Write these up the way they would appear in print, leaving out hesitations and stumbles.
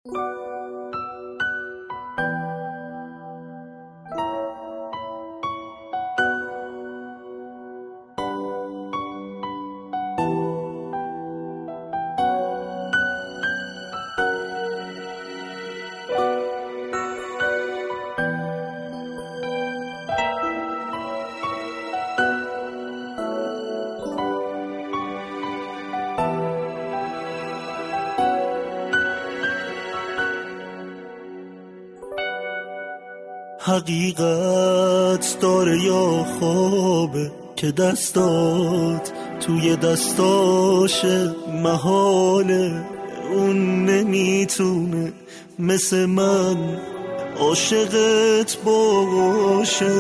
حقیقت داره یا خوابه که دستات توی دستاشه، محاله اون نمیتونه مثل من عاشقت باشه،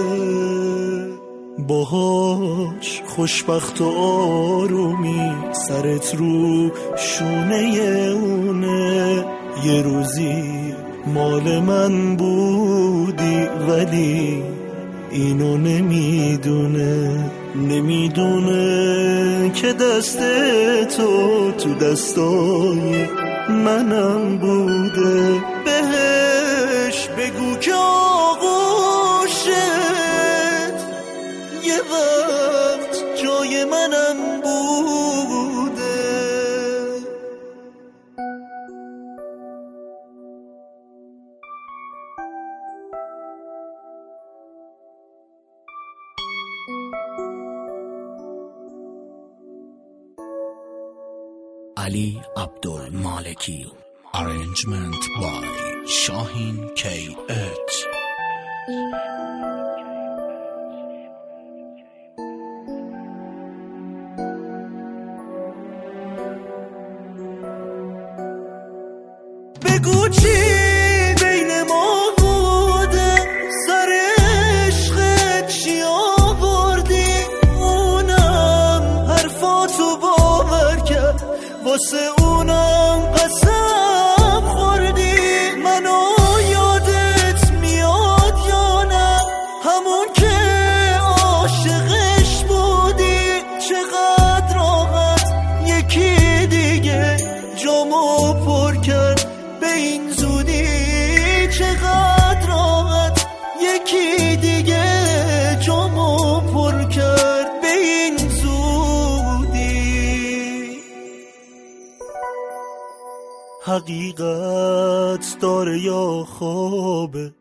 باهاش خوشبخت و آرومی سرت رو شونه اونه. یه روزی مال من بودی ولی اینو نمیدونه که دست تو دستای منم بوده. بهش بگو که آغوشت یه وقت جای منم بوده. علی عبدالمالکی. Arrangement by Shahin KH. بگو چی بین ما بوده، سر عشقت چی آوردی، اونم حرفاتو باور کرد، واسه اونم قسم خوردی. منو یادت میاد یا نه، همون که عاشقش بودی، چقدر راحت یکی دیگه جامو پر کرد به این زودی، چقدر راحت یکی دیگه جامو پر کرد به این زودی. حقیقت داره یا خوابه